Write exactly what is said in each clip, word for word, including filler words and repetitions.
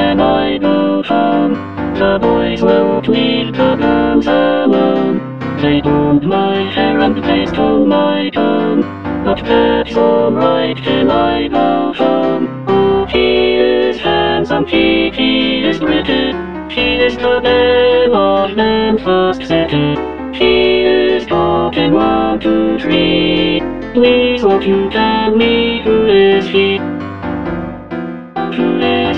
can I go home? The boys won't leave the girls alone. They pulled my hair and they stole my comb. But that's alright till I go home. Oh, he is handsome, he, he is pretty. He is the belle of Memphis City. He is talking one, two, three. Please won't you tell me who is he? Who is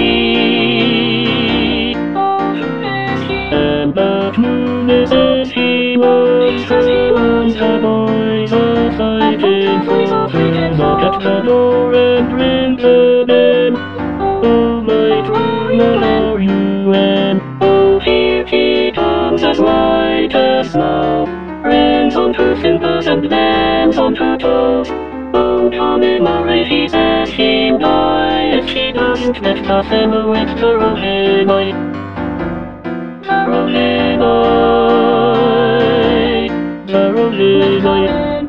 he? Oh, who is he? And that moon is his he was. He was the boys are fighting for. Knock at the door and ring the bell. Oh, my true love, are you in? Oh, here he comes as white as snow. Rains on her fingers and lands on her toes. Oh, Johnny Murray, he says he'll die if she doesn't let the fellow with the rolling eye. The rolling eye. The rolling eye.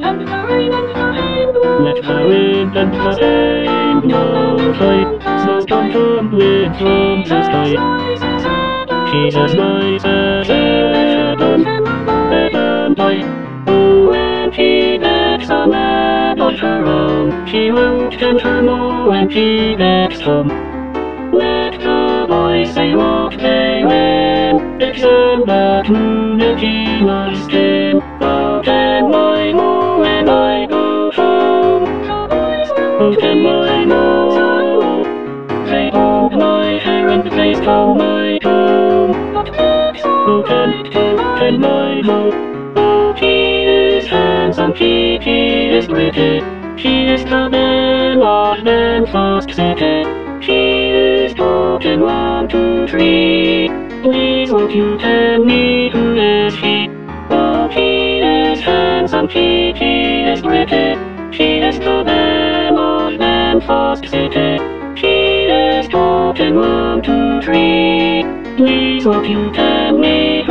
Let the wind and the rain blow high. Snow come tumbling from the sky. She's as nice as heaven, heaven high. Oh, when he gets a man on her own, she won't tempt her more when he gets home. Let the boys say what they will, except that moon and he loves him. Oh, ten mile more when I go home. Oh, ten mile more. They hold my hair and they stole my comb. Oh, ten, ten, ten mile more. Oh, he is handsome, he, he is pretty. He is the belle of Memphis City. He is talking one, two, three. Please won't you tell me who is he? Oh, he is handsome, he, he is pretty. He is the belle of Memphis City. He is talking one, two, three. Please won't you tell me